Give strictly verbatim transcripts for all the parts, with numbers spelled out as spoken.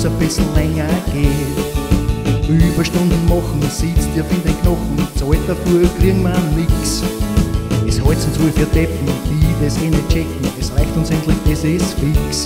wo's ein bisschen länger geht. Überstunden machen, sitzt dir in den Knochen, zahlt dafür kriegen wir nix. Es halt's uns wohl für Deppen, die das eh nicht checken, es reicht uns endlich, das ist fix.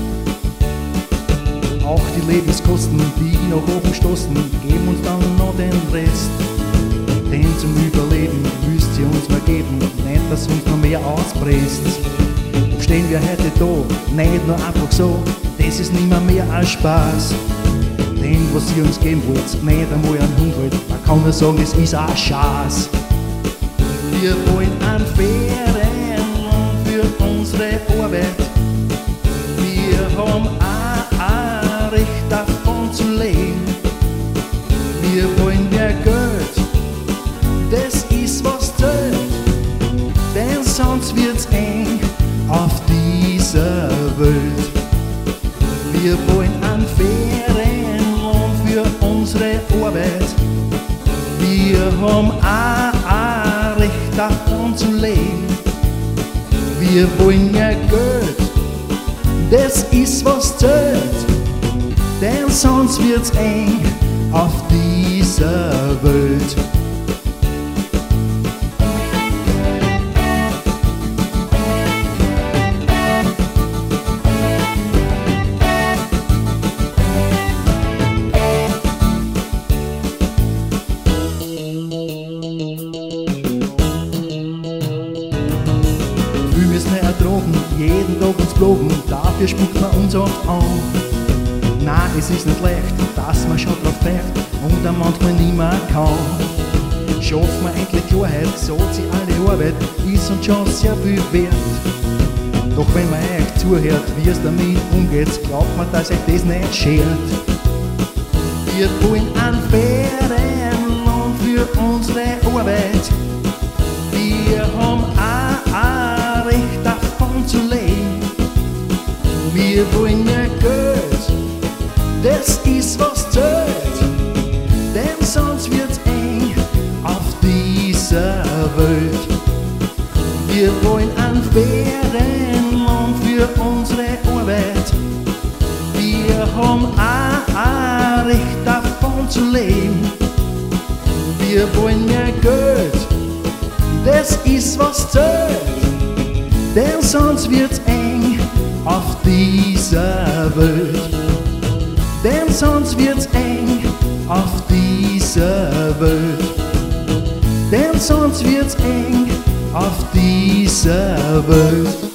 Auch die Lebenskosten, die nach oben stoßen, geben uns dann noch den Rest. Denn zum Überleben müsst ihr uns mal geben, nicht dass uns noch mehr auspresst. Stehen wir heute da, nicht nur einfach so, das ist nimmer mehr als Spaß. Denn was ihr uns geben wollt, nicht einmal ein Hundert, man kann nur sagen, es ist auch Schaß. Wir wollen einen fairen Lohn für unsere Arbeit. Wir haben auch ein Recht davon zu leben. Wir wollen mehr Geld, das ist was zählt, denn sonst wird's eng auf dieser Welt. Wir wollen einen fairen Lohn für unsere Arbeit. Wir haben auch ein Recht davon zu leben. Wir wollen mehr Geld, das ist was zählt, denn sonst wird's eng auf dieser Welt. Wir müssen nicht ertragen, jeden Tag uns blogen, dafür spuckt man uns oft an. Nein, es ist nicht leicht, dass man schon drauf fährt und dann manchmal nicht mehr kann. Schaffen wir endlich Klarheit, soziale Arbeit ist uns schon sehr viel wert. Doch wenn man euch zuhört, wie es damit umgeht, glaubt man, dass euch das nicht schert. Wir wollen einen fairen Lohn für unsere Arbeit. Wir haben auch ein Recht davon zu leben. Wir wollen mehr Geld, das ist was zählt, denn sonst wird's eng auf dieser Welt. Wir wollen einen fairen Lohn für unsere Arbeit. Wir haben auch ein Recht davon zu leben. Wir wollen mehr Geld, das ist was zählt, denn sonst wird's eng auf dieser Welt. Denn sonst wird's eng auf dieser Welt. Denn sonst wird's eng auf dieser Welt.